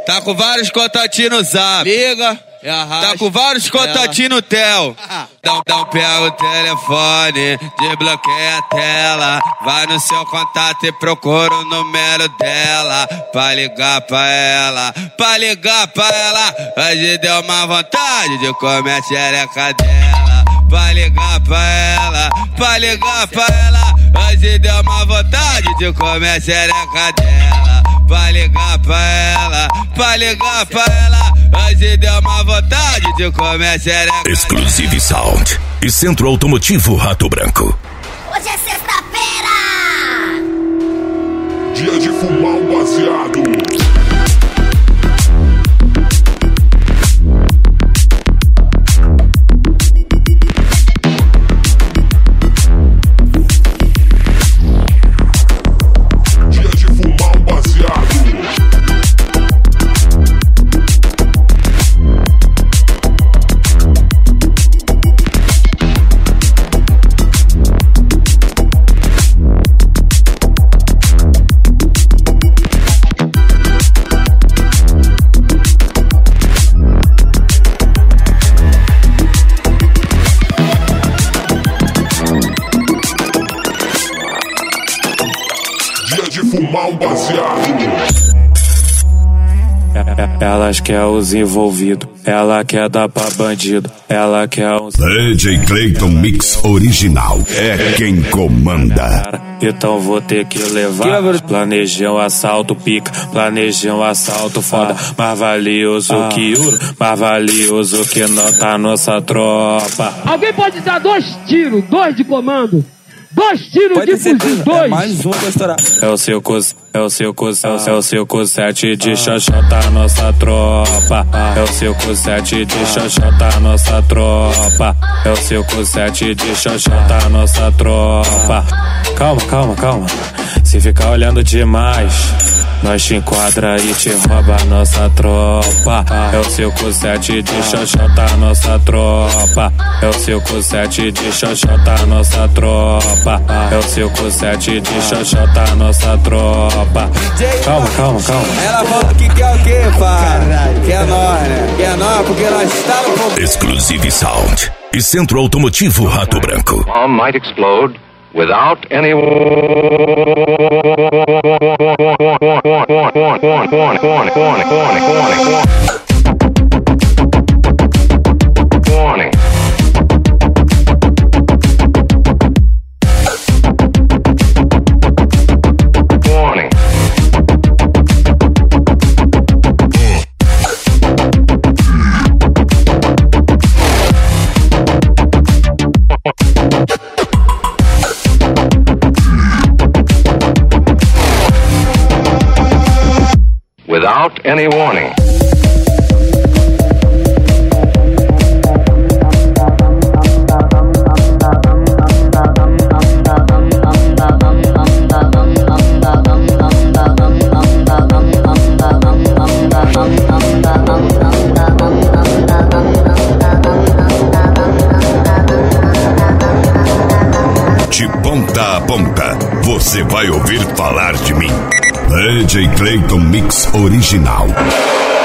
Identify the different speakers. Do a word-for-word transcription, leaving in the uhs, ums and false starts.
Speaker 1: Tá com vários contatinhos no zap.
Speaker 2: Liga, e arrasta.
Speaker 1: Tá com vários contatinhos no tel. Então, então pega o telefone, desbloqueia a tela. Vai no seu contato e procura o número dela. Pra ligar pra ela, pra ligar pra ela. Hoje deu uma vontade de comer a xereca dela. Pra ligar pra ela, pra ligar pra ela. Hoje deu uma vontade de comer a xereca dela. Pra ligar pra ela, pra ligar pra ela. Hoje deu uma vontade de comer a xereca.
Speaker 3: Exclusive Sound e Centro Automotivo Rato Branco.
Speaker 4: Hoje é sexta-feira!
Speaker 5: Dia de fumar um baseado. Fumar um baseado.
Speaker 6: Elas quer os envolvidos, ela quer dar pra bandido, ela quer uns...
Speaker 3: D J Clayton Mix Original é quem comanda.
Speaker 6: Então vou ter que levar. Planejei um assalto pica, planejei um assalto foda. Mais valioso que ouro, mais valioso que nota nossa tropa.
Speaker 7: Alguém pode dar dois tiros, dois de comando? Dois tiros de fuzil, dois.
Speaker 2: É mais um pra estourar.
Speaker 6: É o seu cus, é o seu cus, é o seu, é o seu cusete de xoxota nossa tropa. É o seu cusete de xoxota nossa tropa. É o seu cusete de xoxota nossa tropa. Calma, calma, calma. Se ficar olhando demais, nós te enquadra e te rouba nossa tropa. É o seu cusete de xoxota nossa tropa. É o seu cusete de xoxota nossa tropa. É o seu cusete de xoxota nossa tropa. Calma, calma, calma.
Speaker 2: Ela falou que quer o quê, pai? Quer nós, né? Quer nós porque nós está no...
Speaker 3: Exclusive Sound e Centro Automotivo Rato Branco.
Speaker 8: Bomb might explode without any warning. Without any warning.
Speaker 3: De ponta a ponta, você vai ouvir falar de mim. D J Clayton Mix Original.